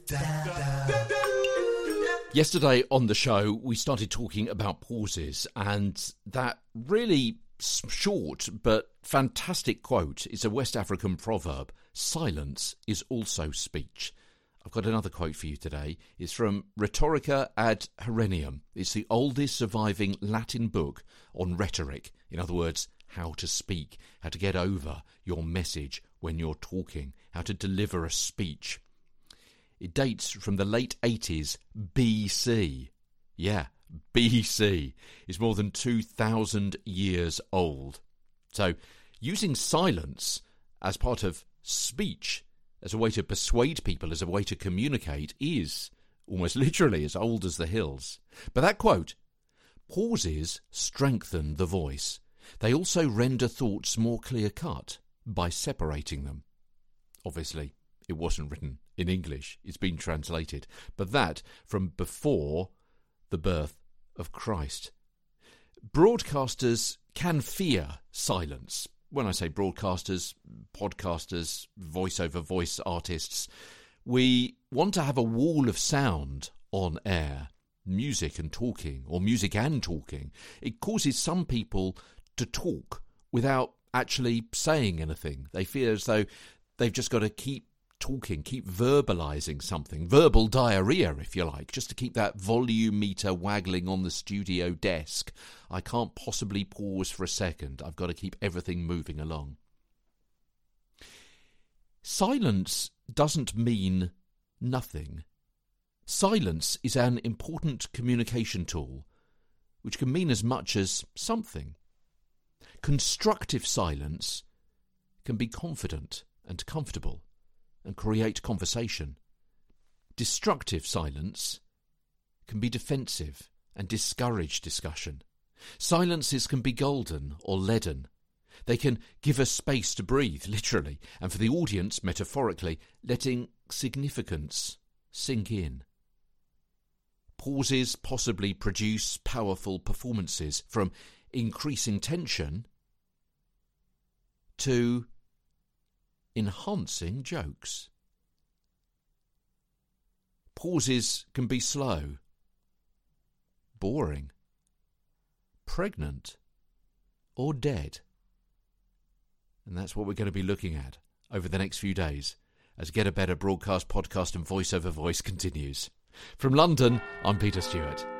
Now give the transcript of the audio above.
Yesterday on the show, we started talking about pauses, and that really short but fantastic quote is a West African proverb: silence is also speech. I've got another quote for you today. It's from Rhetorica ad Herennium. It's the oldest surviving Latin book on rhetoric. In other words, how to speak, how to get over your message when you're talking, how to deliver a speech. It dates from the late 80s BC. Yeah, BC. It's more than 2,000 years old. So, using silence as part of speech, as a way to persuade people, as a way to communicate, is almost literally as old as the hills. But that quote, pauses strengthen the voice. They also render thoughts more clear-cut by separating them. Obviously, it wasn't written in English. It's been translated. But that from before the birth of Christ. Broadcasters can fear silence. When I say broadcasters, podcasters, voice-over-voice artists, we want to have a wall of sound on air. Music and talking, or music and talking. It causes some people to talk without actually saying anything. They feel as though they've just got to keep talking, keep verbalising something, verbal diarrhea, if you like, just to keep that volume meter waggling on the studio desk. I can't possibly pause for a second. I've got to keep everything moving along. Silence doesn't mean nothing. Silence is an important communication tool, which can mean as much as something. Constructive silence can be confident and comfortable and create conversation. Destructive silence can be defensive and discourage discussion. Silences can be golden or leaden. They can give us space to breathe, literally, and for the audience, metaphorically, letting significance sink in. Pauses possibly produce powerful performances, from increasing tension to enhancing jokes. Pauses can be slow, boring, pregnant, or dead. And that's what we're going to be looking at over the next few days as Get a Better broadcast, podcast and voice over voice continues. From London, I'm Peter Stewart.